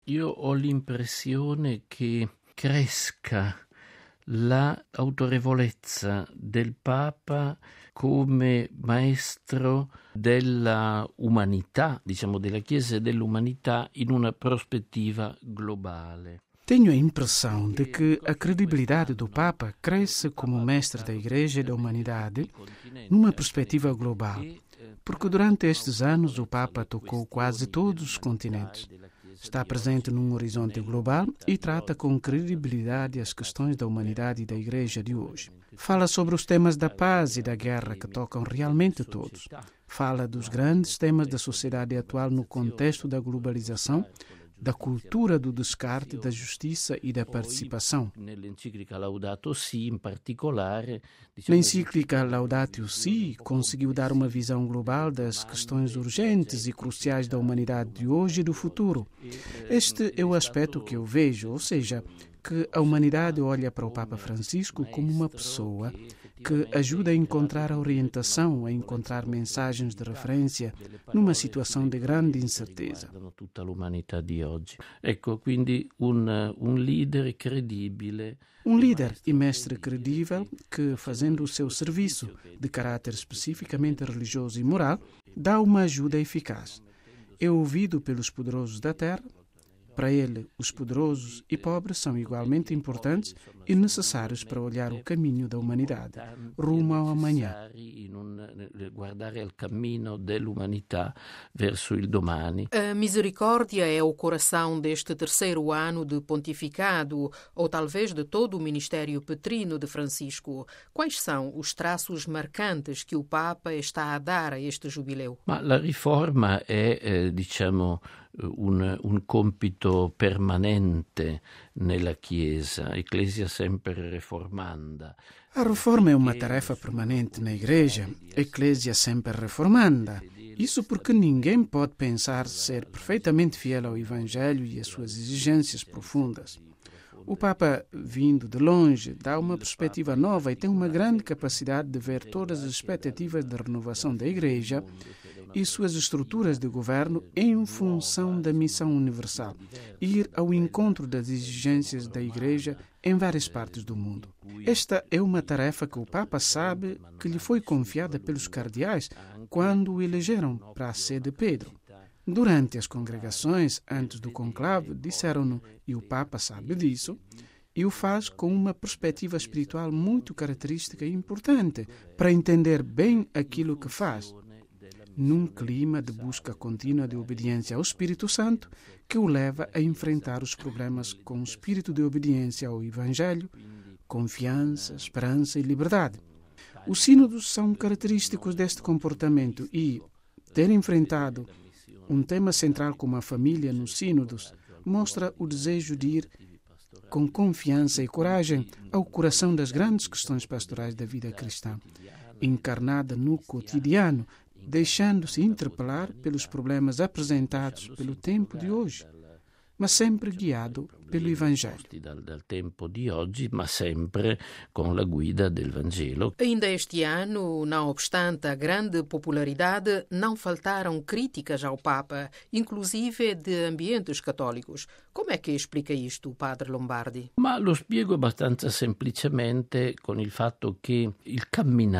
Io ho l'impressione che cresca la autorevolezza del Papa come maestro della umanità, diciamo della Chiesa e dell'umanità in una prospettiva globale. Tenho a impressão de que a credibilidade do Papa cresce como mestre da Igreja e da humanidade numa perspectiva global, porque durante estes anos o Papa tocou quase todos os continentes. Está presente num horizonte global e trata com credibilidade as questões da humanidade e da Igreja de hoje. Fala sobre os temas da paz e da guerra que tocam realmente todos. Fala dos grandes temas da sociedade atual no contexto da globalização, da cultura do descarte, da justiça e da participação. Na encíclica Laudato Si, em particular, Na encíclica Laudatio Si, conseguiu dar uma visão global das questões urgentes e cruciais da humanidade de hoje e do futuro. Este é o aspecto que eu vejo, ou seja, que a humanidade olha para o Papa Francisco como uma pessoa que ajuda a encontrar a orientação, a encontrar mensagens de referência numa situação de grande incerteza. Tutta l'umanità di oggi. Ecco, quindi un leader credibile. Um líder e mestre credível que, fazendo o seu serviço de caráter especificamente religioso e moral, dá uma ajuda eficaz. É ouvido pelos poderosos da terra. Para ele, os poderosos e pobres são igualmente importantes e necessários para olhar o caminho da humanidade, rumo ao amanhã. Guardare al cammino dell'umanità verso il domani. A misericórdia é o coração deste terceiro ano de pontificado, ou talvez de todo o ministério petrino de Francisco. Quais são os traços marcantes que o Papa está a dar a este jubileu? Ma la riforma è, diciamo, un compito permanente nella Chiesa, Ecclesia sempre reformanda. A reforma é uma tarefa permanente na Igreja, Ecclesia sempre reformanda. Isso porque ninguém pode pensar ser perfeitamente fiel ao Evangelho e às suas exigências profundas. O Papa, vindo de longe, dá uma perspectiva nova e tem uma grande capacidade de ver todas as expectativas de renovação da Igreja e suas estruturas de governo em função da missão universal, ir ao encontro das exigências da Igreja em várias partes do mundo. Esta é uma tarefa que o Papa sabe que lhe foi confiada pelos cardeais quando o elegeram para a sé de Pedro. Durante as congregações, antes do conclave, disseram-no, e o Papa sabe disso, e o faz com uma perspectiva espiritual muito característica e importante para entender bem aquilo que faz, num clima de busca contínua de obediência ao Espírito Santo que o leva a enfrentar os problemas com o espírito de obediência ao Evangelho, confiança, esperança e liberdade. Os sínodos são característicos deste comportamento e ter enfrentado um tema central como a família nos sínodos mostra o desejo de ir com confiança e coragem ao coração das grandes questões pastorais da vida cristã, encarnada no cotidiano, deixando-se interpelar pelos problemas apresentados pelo tempo de hoje, mas sempre guiado pelo Evangelho. Dal tempo di oggi, ma sempre con la guida del Vangelo. Ainda este ano, não obstante a grande popularidade, não faltaram críticas ao Papa, inclusive de ambientes católicos. Como é que explica isto, Padre Lombardi? Ma lo spiego abbastanza semplicemente con il fatto che il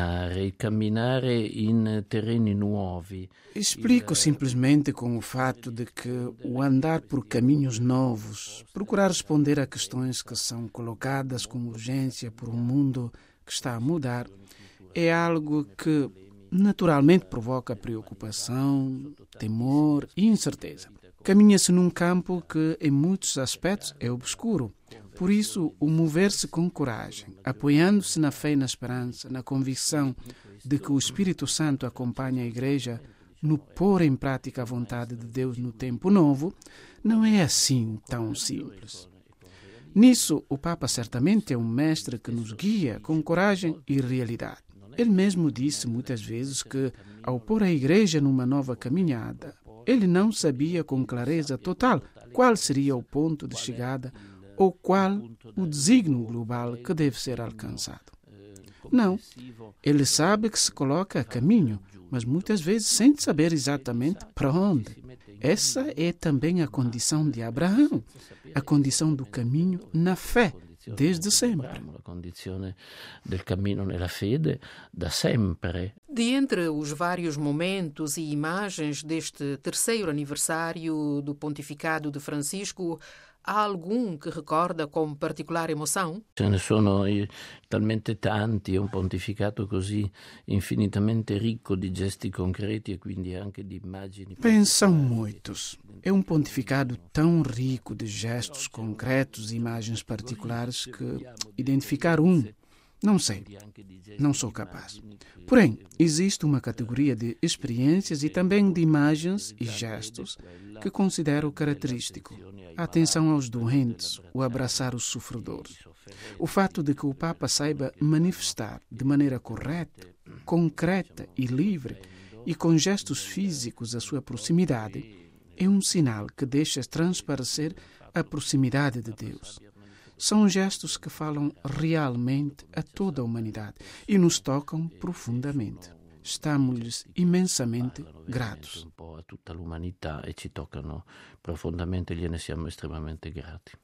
camminare in terreni nuovi. Explico simplesmente com o fato de que o andar por caminhos novos, procurar responder a questões que são colocadas com urgência por um mundo que está a mudar, é algo que naturalmente provoca preocupação, temor e incerteza. Caminha-se num campo que, em muitos aspectos, é obscuro. Por isso, o mover-se com coragem, apoiando-se na fé e na esperança, na convicção de que o Espírito Santo acompanha a Igreja no pôr em prática a vontade de Deus no tempo novo, não é assim tão simples. Nisso, o Papa certamente é um mestre que nos guia com coragem e realidade. Ele mesmo disse muitas vezes que, ao pôr a Igreja numa nova caminhada, ele não sabia com clareza total qual seria o ponto de chegada ou qual o desígnio global que deve ser alcançado. Não. Ele sabe que se coloca a caminho, mas muitas vezes sem saber exatamente para onde. Essa é também a condição de Abraão, a condição do caminho na fé, desde sempre. La condizione del cammino nella fede da sempre. De entre os vários momentos e imagens deste terceiro aniversário do pontificado de Francisco, há algum que recorda com particolare emoção? Ce ne sono talmente tanti, è un pontificato così infinitamente ricco di gesti concreti e quindi anche di immagini. Pensam muitos. É um pontificado tão rico de gestos concretos e imagens particulares que identificar não sei, não sou capaz. Porém, existe uma categoria de experiências e também de imagens e gestos que considero característico. A atenção aos doentes, o abraçar os sofredores. O fato de que o Papa saiba manifestar de maneira correta, concreta e livre e com gestos físicos a sua proximidade é um sinal que deixa transparecer a proximidade de Deus. São gestos que falam realmente a toda a humanidade e nos tocam profundamente. Estamos-lhes imensamente gratos. Un po' a tutta l'umanità e ci toccano profondamente, gliene siamo estremamente grati.